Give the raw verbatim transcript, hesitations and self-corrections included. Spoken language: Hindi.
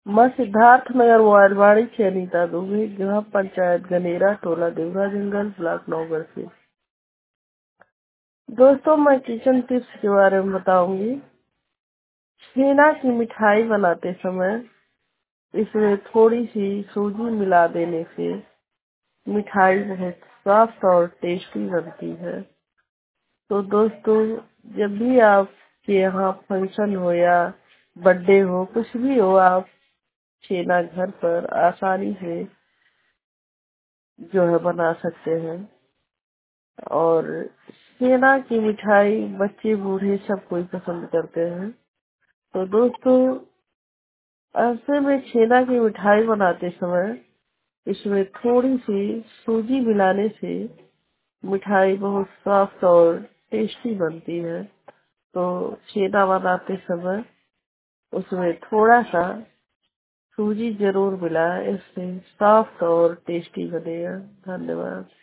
मैं सिद्धार्थ नगर मोबाइलवाड़ी से अनीता दुबे, ग्राम पंचायत गनेरा, टोला देवरा जंगल, ब्लॉक नौगढ़ से। दोस्तों, मैं किचन टिप्स के बारे में बताऊंगी। छेना की मिठाई बनाते समय इसमें थोड़ी सी सूजी मिला देने से मिठाई बहुत सॉफ्ट और टेस्टी बनती है। तो दोस्तों, जब भी आपके यहाँ फंक्शन हो या बर्थडे हो, कुछ भी हो, आप छेना घर पर आसानी से जो है बना सकते हैं। और छेना की मिठाई बच्चे बूढ़े सब कोई पसंद करते हैं। तो दोस्तों, ऐसे में छेना की मिठाई बनाते समय इसमें थोड़ी सी सूजी मिलाने से मिठाई बहुत सॉफ्ट और टेस्टी बनती है। तो छेना बनाते समय उसमें थोड़ा सा सूजी जरूर मिलाएं, इससे सॉफ्ट और टेस्टी बनेगा। धन्यवाद।